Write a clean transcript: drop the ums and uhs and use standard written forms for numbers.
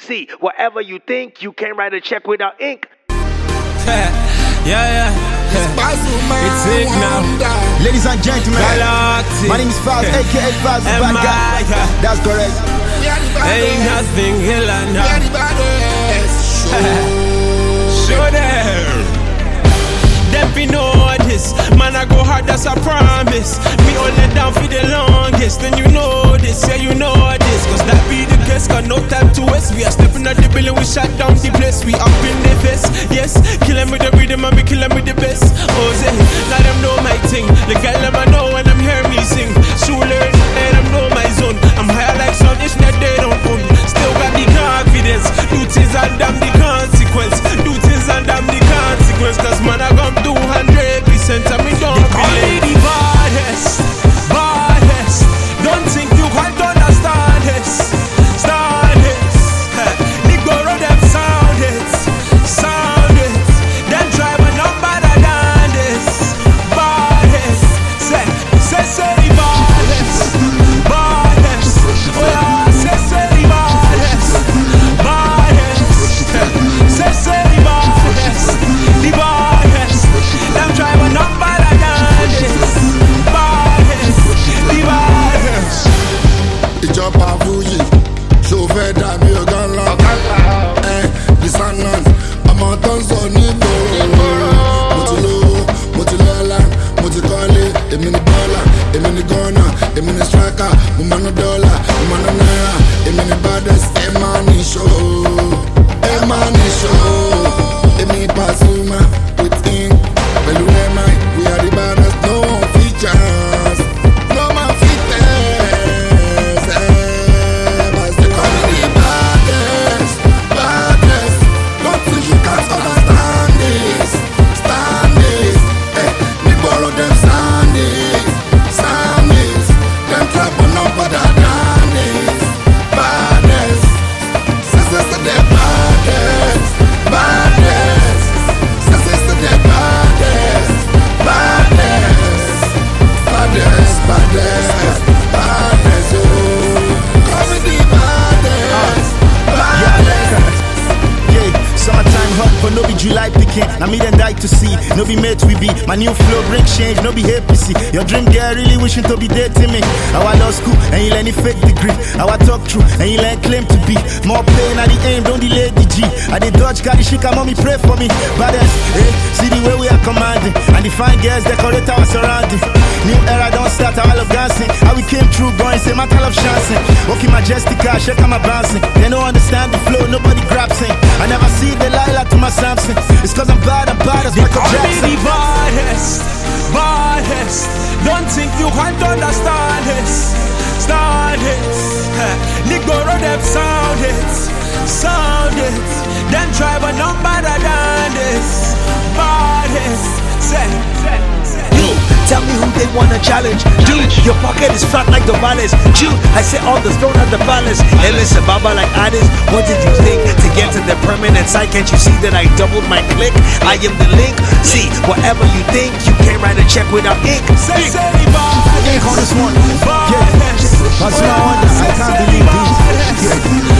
See, whatever you think, you can't write a check without ink. Yeah. It's it now. Ladies and gentlemen, Galaxy. my name is Faz, aka Faz the Bad Guy. That's correct. Ain't nothing illa now. Show them. Them be know this. Man, I go hard, that's a promise. Me only down for the longest. Then you know this, yeah, you know this. Cause that be the case, got no time to waste. We are stepping out the building, we shut down the place. We up in the face, yes. Kill them with the rhythm and we kill them with the best. Oh, say, now them know my thing. The girl them I know when them hear me sing. Shooter, and them know my zone. I'm higher like sun, it's not they don't own. Still got the confidence. Do things and damn the consequence. Do things and damn the consequence. Cause man, I come 200%. I mean, don't be the baddest. Don't think you quite understand this. Stand it. Nigga, roll them sound it. Then drive a number than this. Baddest. Say the baddest. Oh yeah, say the baddest. Say the baddest. The baddest. Them drive a number than this. Baddest. The baddest. Ìjọba Fuji, ṣó fẹ́ dàbí ọ̀gá ńlá. Disanan, ọmọ tó ń sọ nígboro. Mo ti lówó, mo ti lọ́lá, mo ti kọ́lé. Èmi ni bọ́lá, èmi ni gọ́nà, èmi ni striker. Mo máa ná dọ́là, mo máa ná náírà. Èmi ni baddest, ẹ máa ní ṣó. Ẹ máa ní ṣó. Èmi Pasuma with ink. Pẹ̀lú MI, we are the baddest, no one features. No man fit test. But they call me the baddest. Don't think you can't understand this. Stand this. Me borrow them stand this. Them clap on number that than this. Baddest. Say the baddest. Say the baddest. Baddest, oh. Call me the baddest. Yeah, summertime hot, but no be July picking. Now me then die to see, no be mate we be. My new flow bring change, no be APC. Your dream girl really wishing to be dating me. How I love school and you learn a fake degree. How I talk true and you learn claim to be. More pain at the aim, don't delay the G. I did dodge, carry shika, mommy pray for me. Baddest, see the way we are commanding. And the fine girls decorate our surrounding. New era don't start, all of dancing. How we came through, going, say my of chancing. Walking majestic, shake my bouncing. They don't understand the flow, nobody grabs it. I never see the Lila to my Samson. It's cause I'm bad as Michael Jackson. The baddest. Don't think you can't understand this. Stand it. Nigga, roll them sound it. Then drive a number than this. Baddest. Say. Tell me who they wanna challenge. Dude, your pocket is fat like the malice. Dude, I sit on the throne at the palace. Hey listen, Baba like Addis. What did you think? To get to the permanent site, can't you see that I doubled my click? I am the link. See, whatever you think, you can't write a check without ink. Say the baddest. Ink on this one. Yeah, Pasuma wonder, I can't believe this. Yeah.